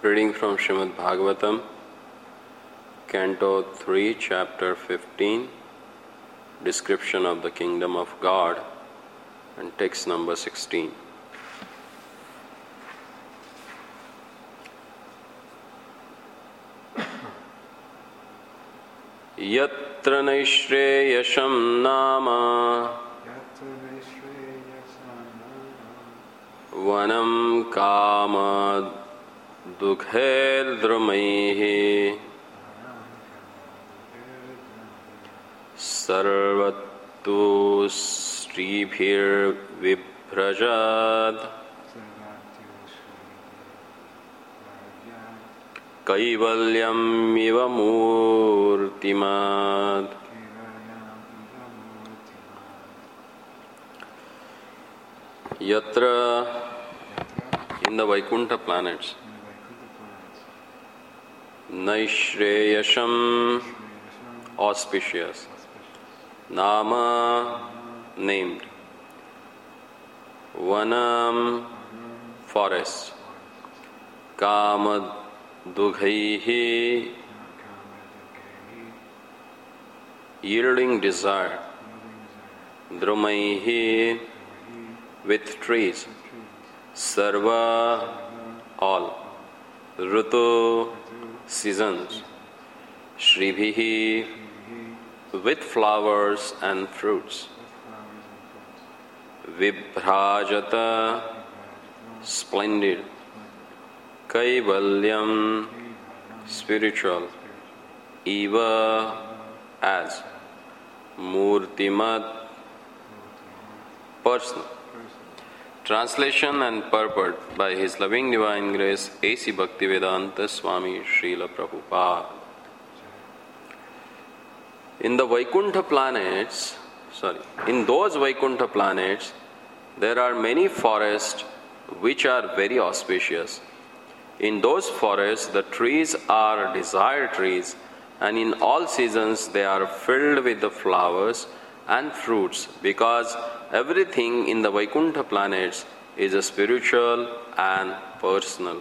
Reading from Srimad Bhagavatam, Canto 3, Chapter 15, Description of the Kingdom of God, and text number 16. Yatra naishreyasham nama vanam kama dukhaildramaihi sarvattu sribhir vibhrajad kaivalyam iva murtimad. Yatra, in the Vaikuntha planets, Naishreyasham, auspicious, Nama, named, Vanam, forest, Kama, Dughaihi, yielding desire, Drumaihi, with trees, Sarva, all, Rutu, seasons, Shribhihi, with flowers and fruits, Vibhrajata, splendid, Kaivalyam, spiritual, Eva, as, Murtimat, personal. Translation and purport by His Loving Divine Grace A.C. Bhaktivedanta Swami Srila Prabhupada. In those Vaikuntha planets, there are many forests which are very auspicious. In those forests, the trees are desire trees, and in all seasons they are filled with the flowers and fruits, because everything in the Vaikuntha planets is spiritual and personal.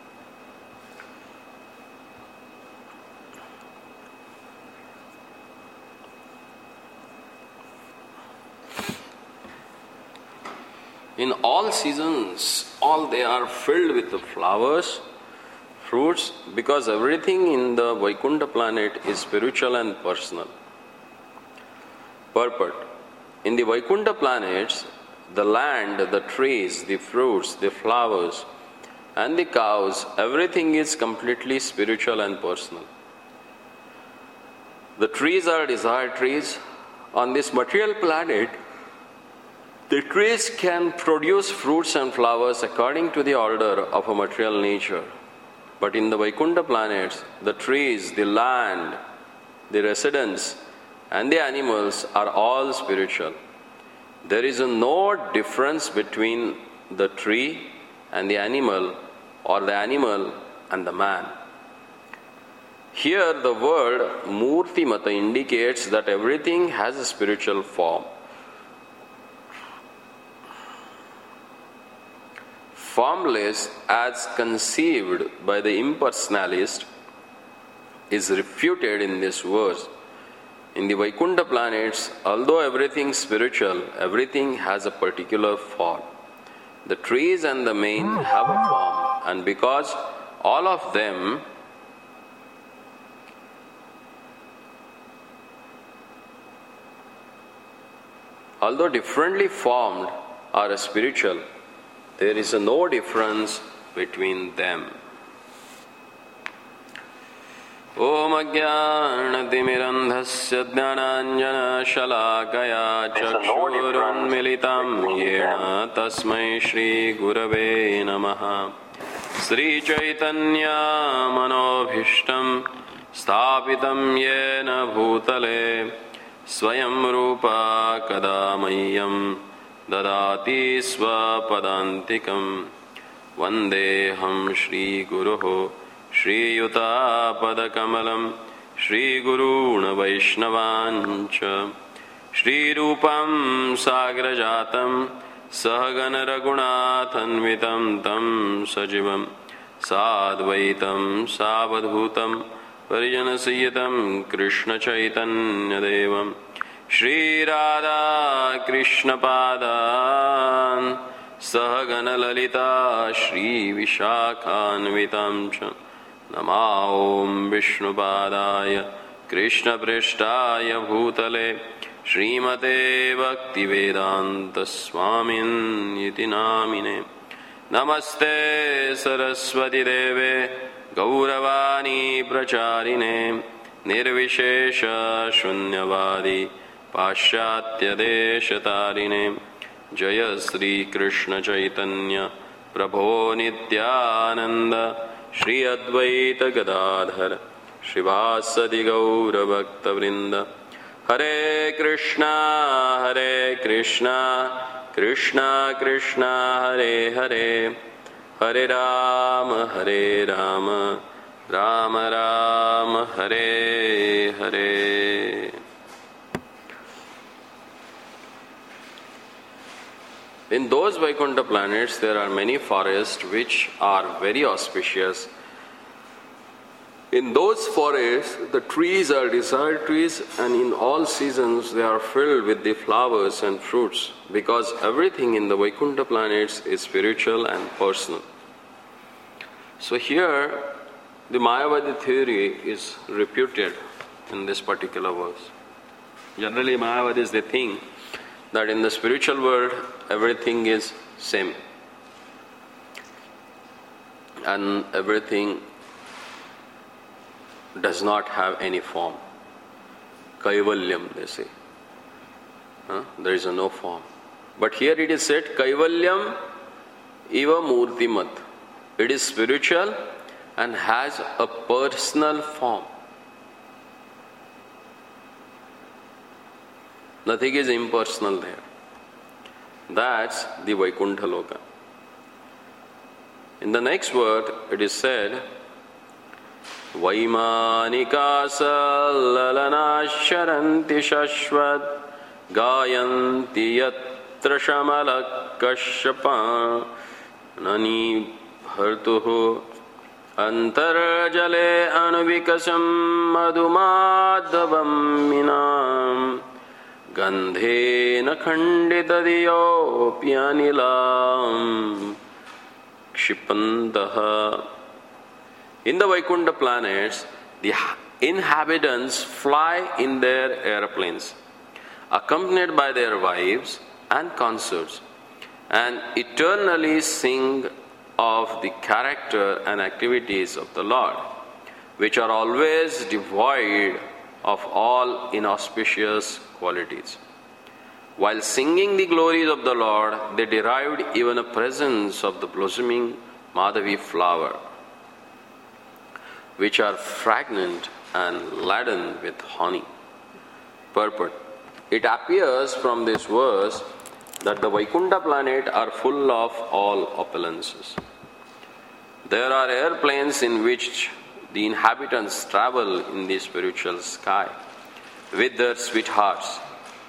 In all seasons, they are filled with the flowers, fruits, because everything in the Vaikuntha planet is spiritual and personal. Purport. In the Vaikuntha planets, the land, the trees, the fruits, the flowers, and the cows, everything is completely spiritual and personal. The trees are desire trees. On this material planet, the trees can produce fruits and flowers according to the order of a material nature. But in the Vaikuntha planets, the trees, the land, the residents, and the animals are all spiritual. There is no difference between the tree and the animal, or the animal and the man. Here the word Murtimata indicates that everything has a spiritual form. Formless as conceived by the impersonalist is refuted in this verse. In the Vaikuntha planets, although everything is spiritual, everything has a particular form. The trees and the mane have a form, and because all of them although differently formed are spiritual, there is no difference between them. Om Ajnanatimirandhasya Jnananjana Shalakaya Chakshurunmilitam Yena Tasmai Shri Gurave Namaha. Sri Chaitanya Manobhishtam Sthapitam Yena Bhutale Swayam Rupa Kadamayyam Dadati Swapadantikam Vandeham Shri Guruho Shri Yuta Padakamalam Shri Guruna Vaishnavancha Shri Rupam Sagrajatam Sahagana Raghunathanvitam Tam Sajivam Sadvaitam Savadhutam Parijanasayatam Krishna Chaitanya Devam Shri Radha Krishna Padan Sahagana Lalita Shri Vishakhanvitam Cha Namaom Vishnu Padaya Krishna Prishtaya Bhutale Srimate Bhaktivedanta Swamin Iti Namine Namaste Saraswati Deve Gauravani Pracharine Nirvishesha Shunyavadi Pashatya Deshatarine Jaya Sri Krishna Chaitanya Prabho Nityananda Shri Advaita Gadadhar Shrivasadi Gaura Bhakta Vrinda Hare Krishna Krishna Krishna Hare Hare Hare Rama Rama Rama Hare Hare. In those Vaikuntha planets, there are many forests which are very auspicious. In those forests, the trees are desired trees, and in all seasons they are filled with the flowers and fruits, because everything in the Vaikuntha planets is spiritual and personal. So here, the Mayavadi theory is reputed in this particular verse. Generally, Mayavadis, they think that in the spiritual world, everything is same. And everything does not have any form. Kaivalyam, they say. There is no form. But here it is said, Kaivalyam eva murtimat. It is spiritual and has a personal form. Nothing is impersonal there. That's the Vaikuntha Loka. In the next word, it is said, Vaimanika sallalanasharanti shashvat gayanti yatra shamalakashyapa nani bhartuhu antarjale anuvikasam madhumadhavam minam gandhena khanditadiyopyanilam kshipantaha. In the Vaikuntha planets, the inhabitants fly in their airplanes, accompanied by their wives and consorts, and eternally sing of the character and activities of the Lord, which are always devoid of all inauspicious qualities. While singing the glories of the Lord, they derived even a presence of the blossoming Madhavi flower, which are fragrant and laden with honey. Purport. It appears from this verse that the Vaikuntha planet are full of all opulences. There are airplanes in which the inhabitants travel in the spiritual sky with their sweethearts.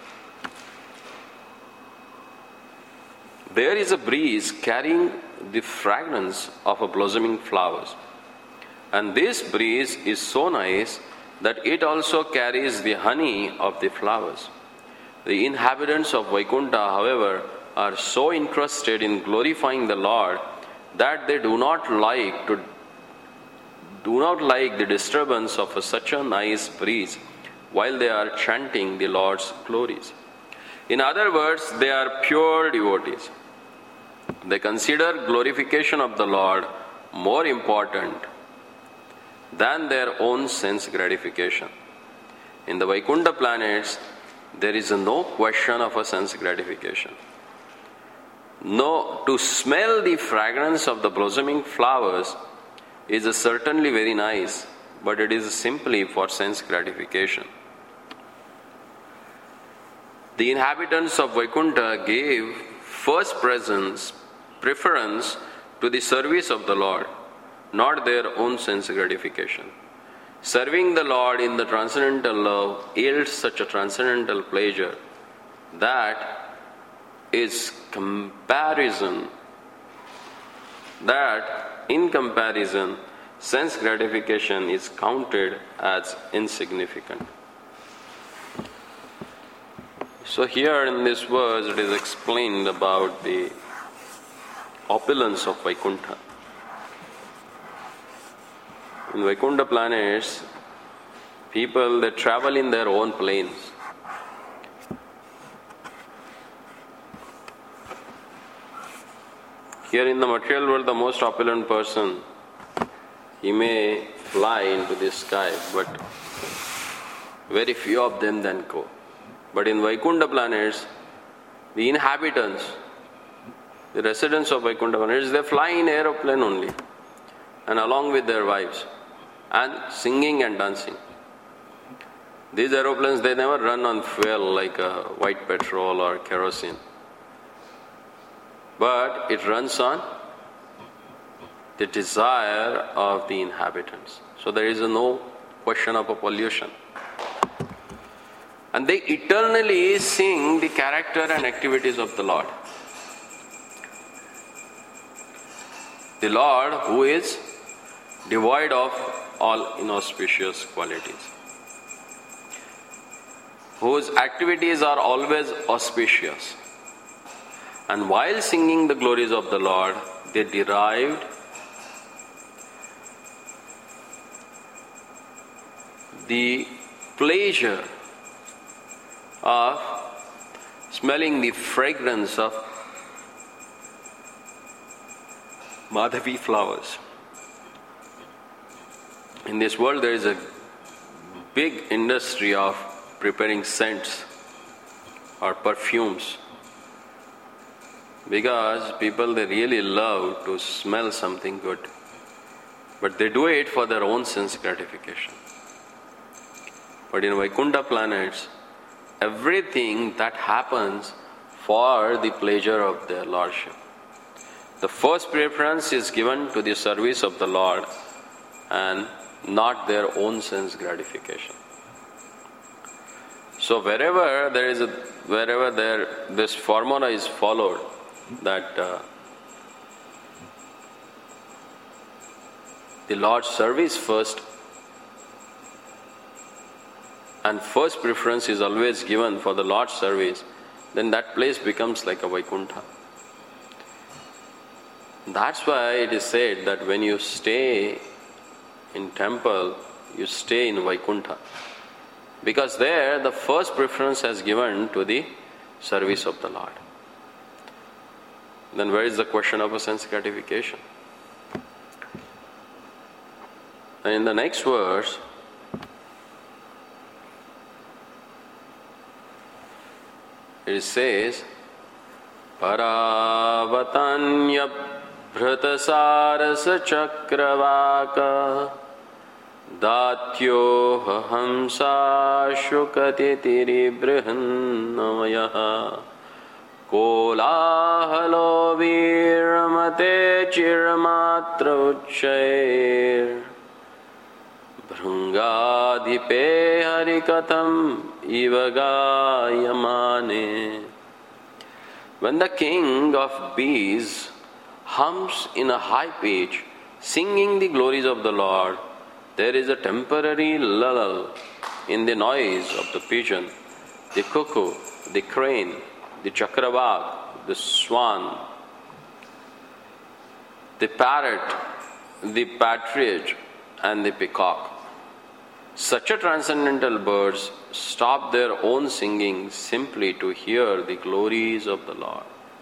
There is a breeze carrying the fragrance of a blossoming flowers. And this breeze is so nice that it also carries the honey of the flowers. The inhabitants of Vaikuntha, however, are so interested in glorifying the Lord that they do not like the disturbance of such a nice breeze while they are chanting the Lord's glories. In other words, they are pure devotees. They consider glorification of the Lord more important than their own sense gratification. In the Vaikuntha planets, there is no question of a sense gratification. No, to smell the fragrance of the blossoming flowers is certainly very nice, but it is simply for sense gratification. The inhabitants of Vaikuntha gave first preference to the service of the Lord, not their own sense gratification. Serving the Lord in the transcendental love yields such a transcendental pleasure that is comparison that in comparison, sense gratification is counted as insignificant. So here in this verse it is explained about the opulence of Vaikuntha. In Vaikuntha planets, people, they travel in their own planes. Here in the material world, the most opulent person, he may fly into the sky, but very few of them then go. But in Vaikuntha planets, the inhabitants, the residents of Vaikuntha planets, they fly in aeroplane only, and along with their wives, and singing and dancing. These aeroplanes, they never run on fuel like white petrol or kerosene, but it runs on the desire of the inhabitants. So there is no question of a pollution. And they eternally sing the character and activities of the Lord. The Lord who is devoid of all inauspicious qualities, whose activities are always auspicious. And while singing the glories of the Lord, they derived the pleasure of smelling the fragrance of Madhavi flowers. In this world there is a big industry of preparing scents or perfumes, because people, they really love to smell something good, but they do it for their own sense gratification. But in Vaikuntha planets, everything that happens for the pleasure of their Lordship. The first preference is given to the service of the Lord and not their own sense gratification. So wherever this formula is followed, that the Lord's service first, and first preference is always given for the Lord's service, then that place becomes like a Vaikuntha. That's why it is said that when you stay in temple, you stay in Vaikuntha, because there the first preference is given to the service of the Lord. Then where is the question of a sense gratification? And in the next verse, it says, Paravatanya Bhratasarasa Chakravaka Datyo Hamsa Shukatitiri Brihannamayaha Kolahalo Viramate Chiramatra Uchayir Bhrangadipe Harikatam Ivagayamane. When the king of bees hums in a high pitch, singing the glories of the Lord, there is a temporary lull in the noise of the pigeon, the cuckoo, the crane, the chakravak, the swan, the parrot, the partridge, and the peacock. Such a transcendental birds stop their own singing simply to hear the glories of the Lord.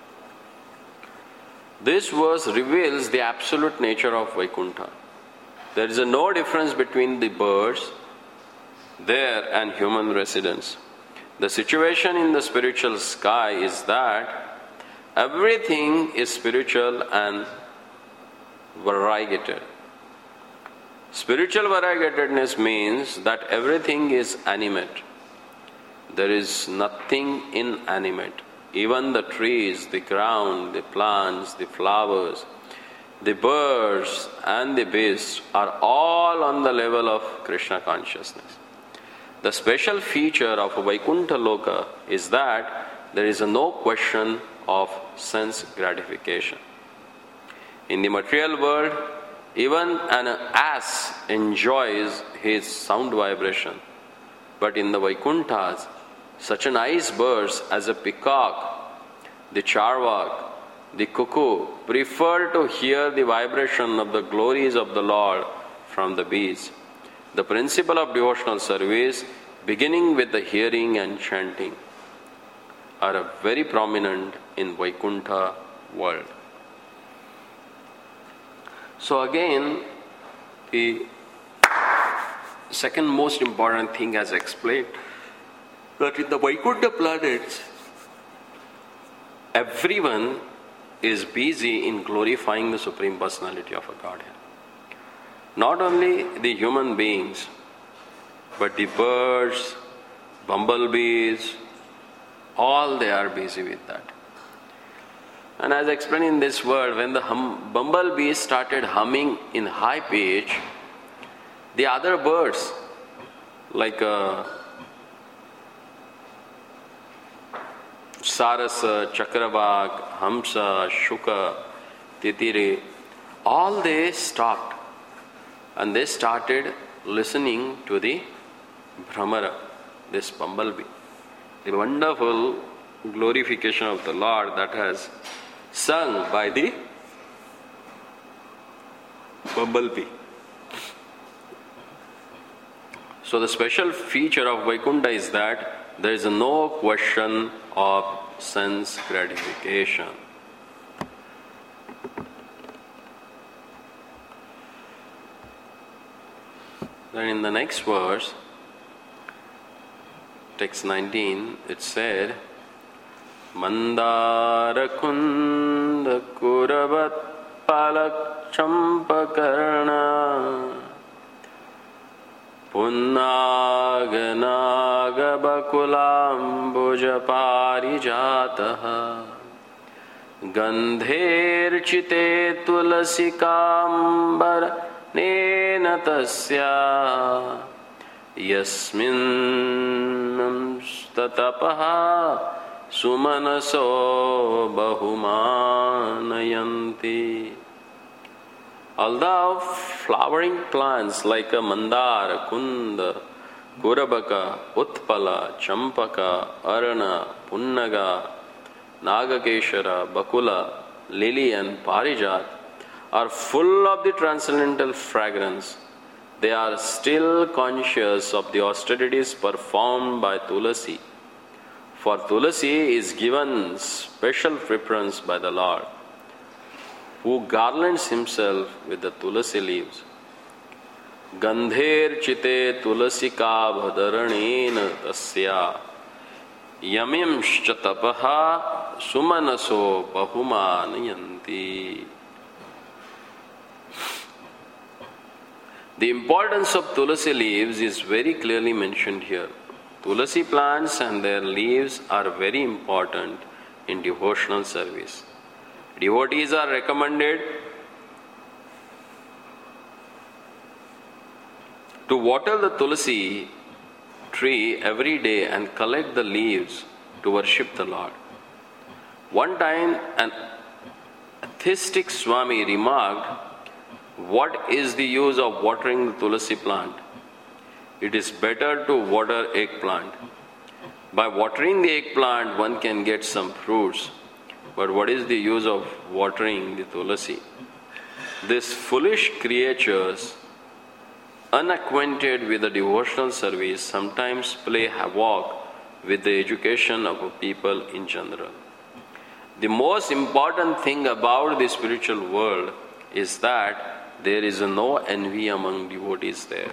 This verse reveals the absolute nature of Vaikuntha. There is no difference between the birds there and human residents. The situation in the spiritual sky is that everything is spiritual and variegated. Spiritual variegatedness means that everything is animate. There is nothing inanimate. Even the trees, the ground, the plants, the flowers, the birds and the beasts are all on the level of Krishna consciousness. The special feature of Vaikuntha Loka is that there is no question of sense gratification. In the material world, even an ass enjoys his sound vibration. But in the Vaikunthas, such a nice birds as a peacock, the charvak, the cuckoo prefer to hear the vibration of the glories of the Lord from the bees. The principle of devotional service, beginning with the hearing and chanting, are very prominent in Vaikuntha world. So again, the second most important thing as explained, that in the Vaikuntha planets, everyone is busy in glorifying the Supreme Personality of a Godhead. Not only the human beings, but the birds, bumblebees, all they are busy with that. And as explained in this world, when the bumblebees started humming in high pitch, the other birds, like Sarasa, Chakravak, Hamsa, Shuka, Titiri, all they stopped and they started listening to the Brahmara, this bumblebee. The wonderful glorification of the Lord that has sung by the bumblebee. So the special feature of Vaikuntha is that there is no question of sense gratification. Then in the next verse, text 19, it said, Mandara kunda kuravat palak champakarna Punnaganaga bakulambuja parijataha Gandherchite tulasikambar nena tasya Yasmin tatapaha sumanaso bahumanayanti. Although flowering plants like a mandara, kunda, kurabaka, utpala, champaka, arana, punnaga, nagakeshara, bakula, lily and parijat are full of the transcendental fragrance, they are still conscious of the austerities performed by Tulasi. For Tulasi is given special preference by the Lord, who garlands himself with the Tulasi leaves. Gandher chite tulasika bhadaranena tasya yamimshcha tapaha sumanaso bahumanayanti. The importance of Tulasi leaves is very clearly mentioned here. Tulasi plants and their leaves are very important in devotional service. Devotees are recommended to water the Tulasi tree every day and collect the leaves to worship the Lord. One time, an atheistic Swami remarked, "What is the use of watering the Tulasi plant? It is better to water eggplant. By watering the eggplant, one can get some fruits. But what is the use of watering the Tulasi?" These foolish creatures, unacquainted with the devotional service, sometimes play havoc with the education of a people in general. The most important thing about the spiritual world is that there is no envy among devotees there.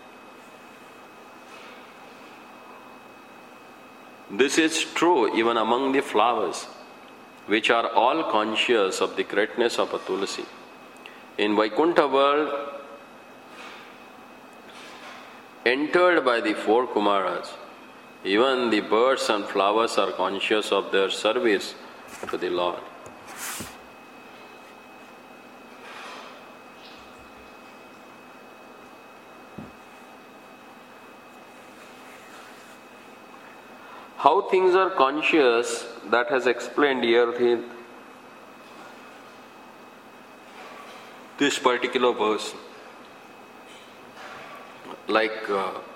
This is true even among the flowers, which are all conscious of the greatness of a Tulasi. In Vaikuntha world, entered by the four Kumaras, even the birds and flowers are conscious of their service to the Lord. How things are conscious, that has explained here. this particular verse. Like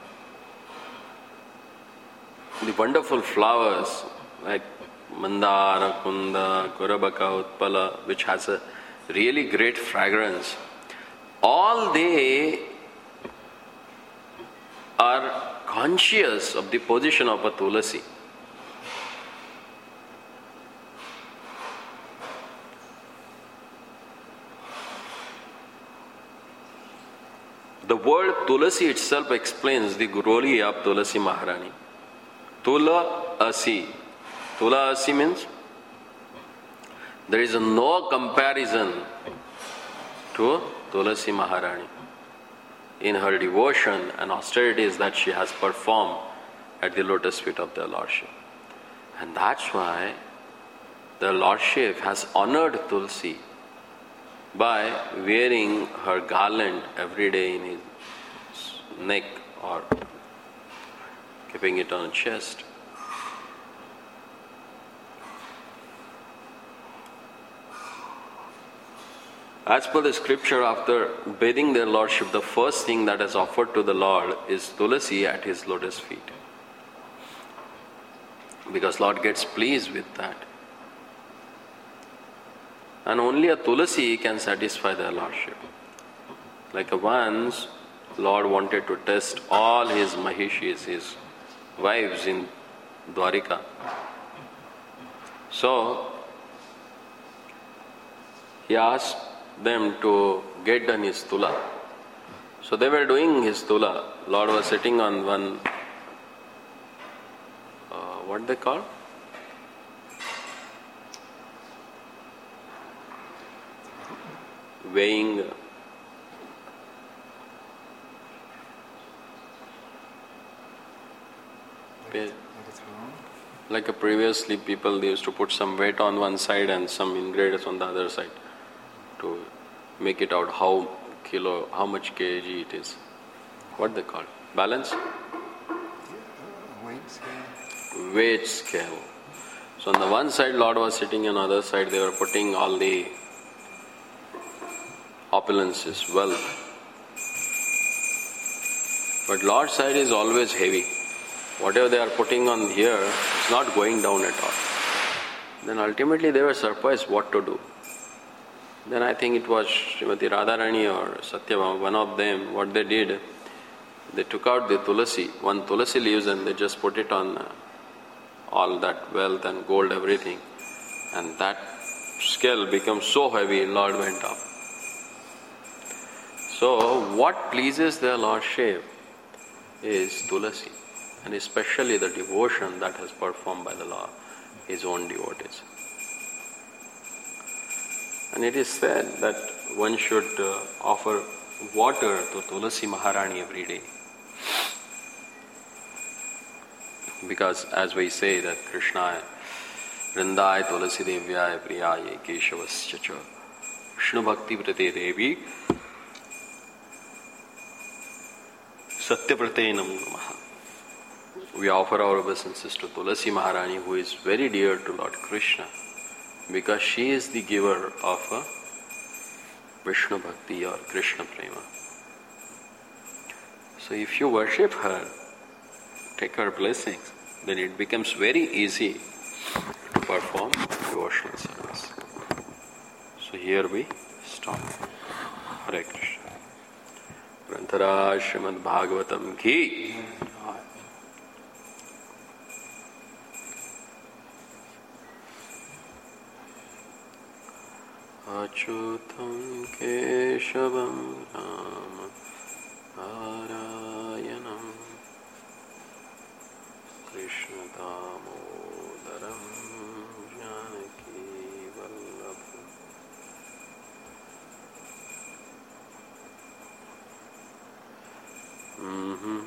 the wonderful flowers like Mandara, Kunda, Kurabaka, Utpala, which has a really great fragrance, all they are conscious of the position of a tulasi. The word tulasi itself explains the role of Tulasi Maharani. Tula Asi. Tula Asi means there is no comparison to Tulasi Maharani in her devotion and austerities that she has performed at the lotus feet of their Lordship. And that's why the Lordship has honored Tulsi by wearing her garland every day in his neck or keeping it on his chest. As per the scripture, after bathing their Lordship, the first thing that is offered to the Lord is tulasi at his lotus feet. Because Lord gets pleased with that. And only a tulasi can satisfy their Lordship. Like once, Lord wanted to test all his mahishis, his wives in Dwarika. So, he asked them to get done his tula. So they were doing his tula. Lord was sitting on one, what they call? Weighing. Like previously people, they used to put some weight on one side and some ingredients on the other side to make it out how much kg it is. What they call? Balance? Weight scale. Weight scale. So on the one side Lord was sitting, on the other side they were putting all the opulences, wealth. But Lord's side is always heavy. Whatever they are putting on here is not going down at all. Then ultimately they were surprised what to do. Then I think it was Srimati Radharani or Satyabhama, one of them, what they did, they took out the tulasi, one tulasi leaves, and they just put it on all that wealth and gold, everything. And that scale became so heavy, Lord went up. So what pleases their Lordship is tulasi, and especially the devotion that is performed by the Lord, his own devotees. And it is said that one should offer water to Tulasi Maharani every day. Because as we say that Krishna Vrindaya Tulasi Devyaya Priyaye Keshavasya Cha Vishnu Bhakti Prate Devi Satyaprate Namo Namaha. We offer our obeisances to Tulasi Maharani, who is very dear to Lord Krishna, because she is the giver of Vishnu Bhakti or Krishna Prema. So if you worship her, take her blessings, then it becomes very easy to perform devotional service. So here we stop. Hare Krishna. Grantharaj Srimad Bhagavatam Ki. Achyutam Keshavam Rama Narayanam Krishna Damodaram Janaki Vallabham Mm-hmm.